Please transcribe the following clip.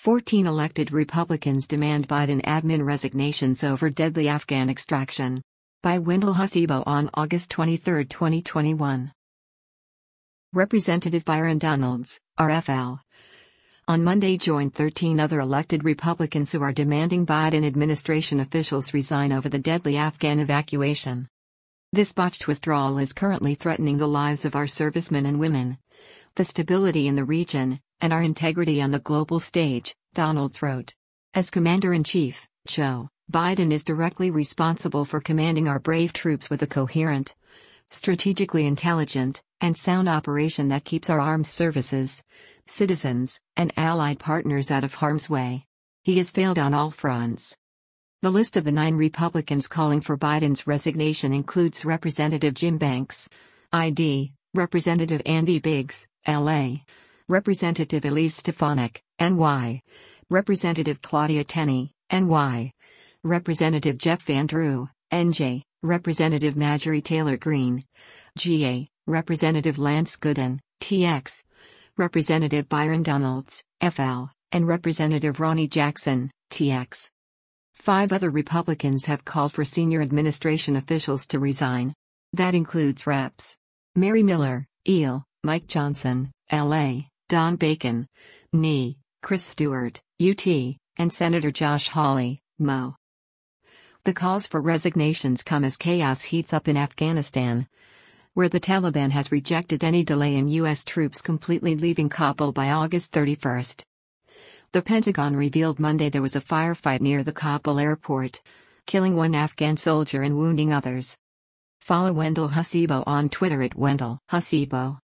14 elected Republicans demand Biden admin resignations over deadly Afghan extraction. By Wendell Hasibo on August 23, 2021. Representative Byron Donalds, RFL. On Monday joined 13 other elected Republicans who are demanding Biden administration officials resign over the deadly Afghan evacuation. This botched withdrawal is currently threatening the lives of our servicemen and women, the stability in the region, and our integrity on the global stage, Donalds wrote. As Commander-in-Chief, Joe Biden is directly responsible for commanding our brave troops with a coherent, strategically intelligent, and sound operation that keeps our armed services, citizens, and allied partners out of harm's way. He has failed on all fronts. The list of the 9 Republicans calling for Biden's resignation includes Representative Jim Banks, ID, Representative Andy Biggs, LA, Representative Elise Stefanik, NY, Representative Claudia Tenney, NY, Representative Jeff Van Drew, NJ, Representative Marjorie Taylor Greene, GA, Representative Lance Gooden, TX, Representative Byron Donalds, FL, and Representative Ronnie Jackson, TX. 5 other Republicans have called for senior administration officials to resign. That includes Reps. Mary Miller, EEL, Mike Johnson, LA, Don Bacon, NE, Chris Stewart, UT, and Senator Josh Hawley, MO. The calls for resignations come as chaos heats up in Afghanistan, where the Taliban has rejected any delay in U.S. troops completely leaving Kabul by August 31. The Pentagon revealed Monday there was a firefight near the Kabul airport, killing 1 Afghan soldier and wounding others. Follow Wendell Hasibo on Twitter at Wendell Hasibo.